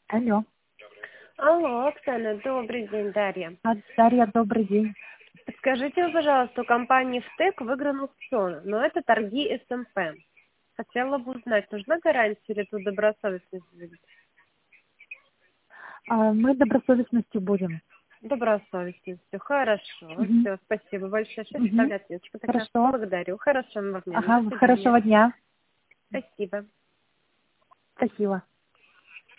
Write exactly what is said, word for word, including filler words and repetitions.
Алло. Алло, Оксана, добрый день, Дарья. А, Дарья, добрый день. Скажите, пожалуйста, у компании «ВТЭК» выигран аукцион, но это торги эс эм пэ. Хотела бы узнать, нужна гарантия или тут добросовестность будет? А, мы добросовестностью будем. Добросовестностью, хорошо. Мгм. Все, спасибо большое. Сейчас Мгм. оставлю ответочку. Тогда Хорошо. благодарю. Хорошего вам дня. До Ага, свидания. хорошего дня. Спасибо. Спасибо.